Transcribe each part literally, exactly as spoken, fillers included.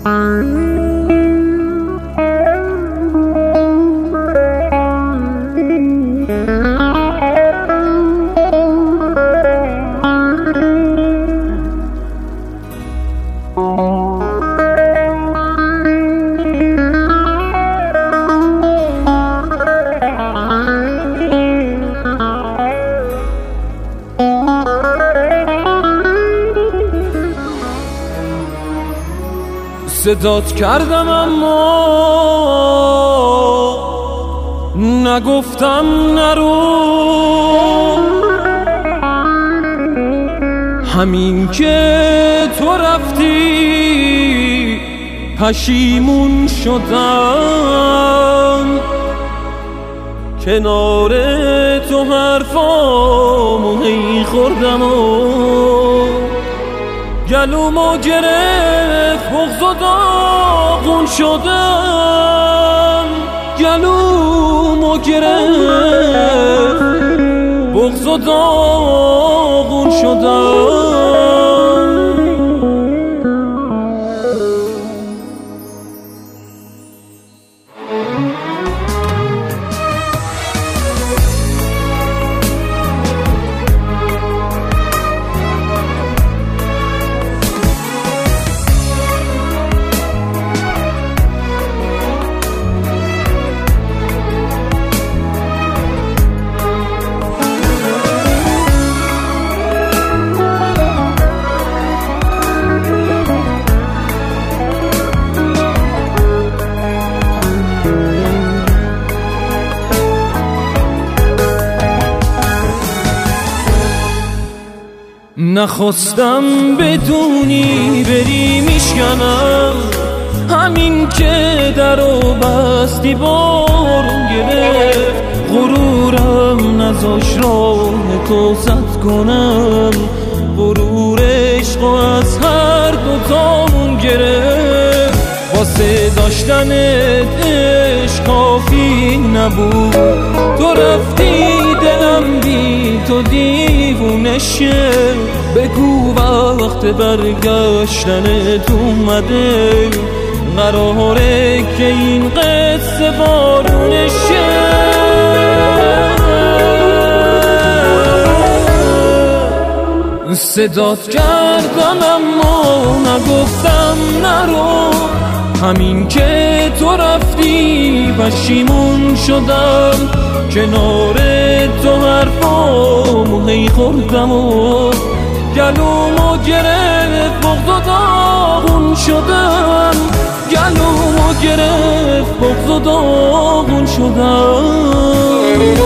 صدات کردم اما نگفتم نرو، همین که تو رفتی پشیمون شدم، کنار تو حرفامو هی خوردم و گلومو گرفت بغض و داغون شدم، گلومو گرفت بغض و داغون شدم. نخواستم بدونی بری میشکنم، همین که درو بستی بارون گرفت، غرورم نذاش راه تو زد کنم، غرور عشق از هر دوتامون گرفت، واسه داشتنت عشق کافی نبود، تو رفتی دلم بی تو دیوونه شه، بگو وقت برگشتنت اومده، قراره که این قصه بارونه شه. صدات کردم اما نگفتم نرو، همین که تو رفتی پشیمون شدم، کنار تو حرفامو هی خوردم و گلومو گرفت بغض و داغون شدم، گلومو گرفت بغض و داغون شدم.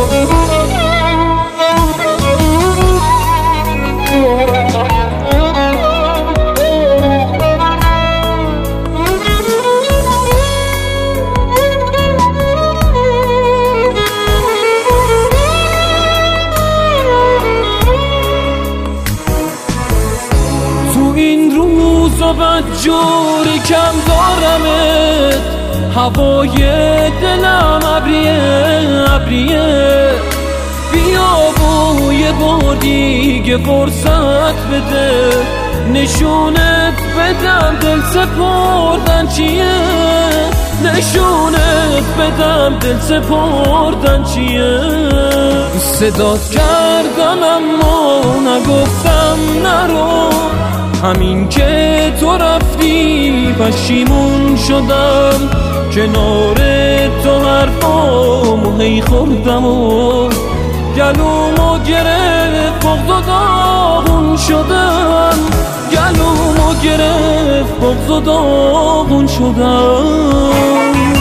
و بدجوری کم دارمت، هوای دلم ابریه ابریه، بیا و یه بار دیگه فرصت بده، نشونت بدم دل سپردن چیه، نشونت بدم دل سپردن چیه. صدات کردم اما نگفتم نرو، همین که تو رفتی پشیمون شدم، کنار تو حرفامو هی خوردم و گلومو گرفت بغض و داغون شدم، گلومو گرفت بغض و داغون شدم.